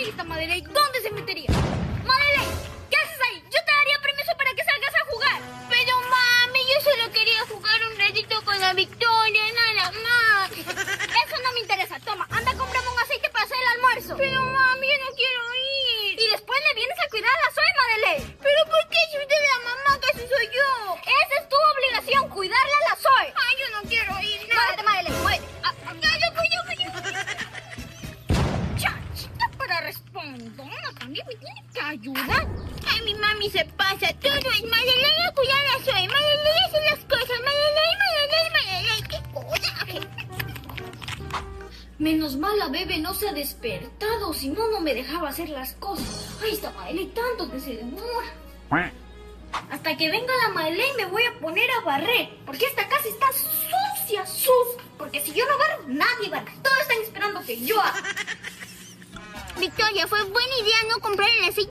Ahí está Madeleine. ¿Dónde se metería? Madeleine, ¿qué haces ahí? Yo te daría permiso para que salgas a jugar. Pero mami, yo solo quería jugar un ratito con la Victoria, nada más. Eso no me interesa. Toma, anda, cómprame un aceite para hacer el almuerzo. Pero mami, yo no quiero ir. Y después le vienes a cuidar a la Zoe, Madeleine. ¿Pero por qué si usted es la mamá, casi soy yo? Esa es tu obligación, cuidarle a la Zoe. Ay, yo no quiero ir, nada. Muévete, Madeleine, muévete. Chachita, para responder, también me tiene que ayudar. Ay, mi mami se pasa, todo es Madeleine a cuidar a Zoe, Madeleine hace las cosas, Madeleine, qué coraje. Menos mal la bebé no se ha despertado, si no, no me dejaba hacer las cosas. Ahí está Madeleine, tanto que se demora. Hasta que venga la Madeleine me voy a poner a barrer, porque esta casa está sucia. Porque si yo no barro, nadie barre. Todos están esperando que yo haga. Victoria, fue buena idea no comprar el aceite